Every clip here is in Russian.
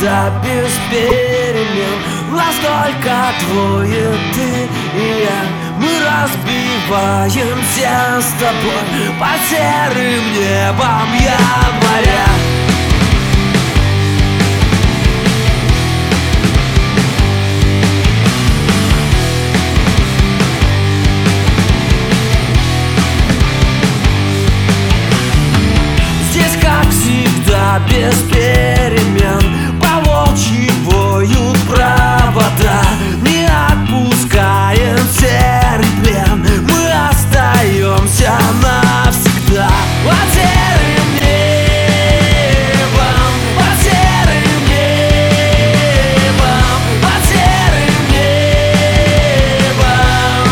всегда без перемен. Нас только двое, ты и я. Мы разбиваемся с тобой под серым небом января. Здесь, как всегда, без перемен. По волчьи воют провода. Не отпускаем серый плен. Мы остаемся навсегда под серым небом, под серым небом, под серым небом.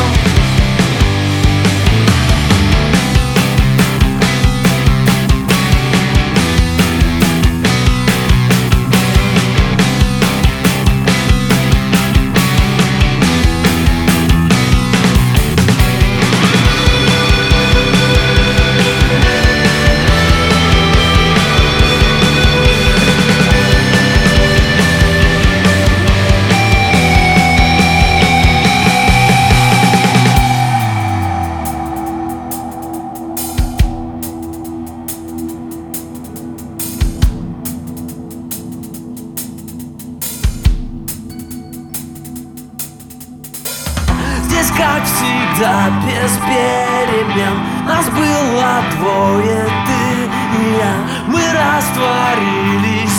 Здесь, как всегда, без перемен. Нас было двое, ты и я. Мы растворились